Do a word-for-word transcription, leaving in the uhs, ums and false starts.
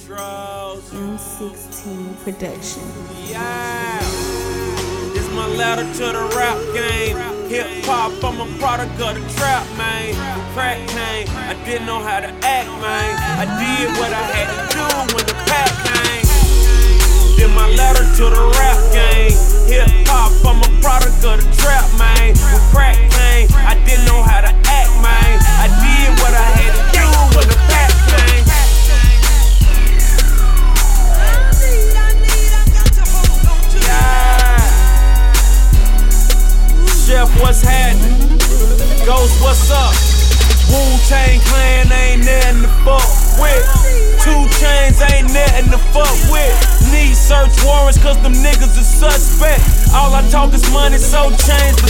M sixteen production. Yeah, this my letter to the rap game. Hip hop, I'm a product of the trap, man. Crack came, I didn't know how to act, man. I did what I had to do when the pack came. Then my letter to the rap game. Hip hop, I'm a product of the trap, man. When crack came, I didn't know how to act, man. I did what I had to do when the pack came. Chef, what's happening? Ghost, what's up? Wu-Tang Clan ain't nothing to fuck with. Two Chains ain't nothing to fuck with. Need search warrants cause them niggas are suspect. All I talk is money, so chains.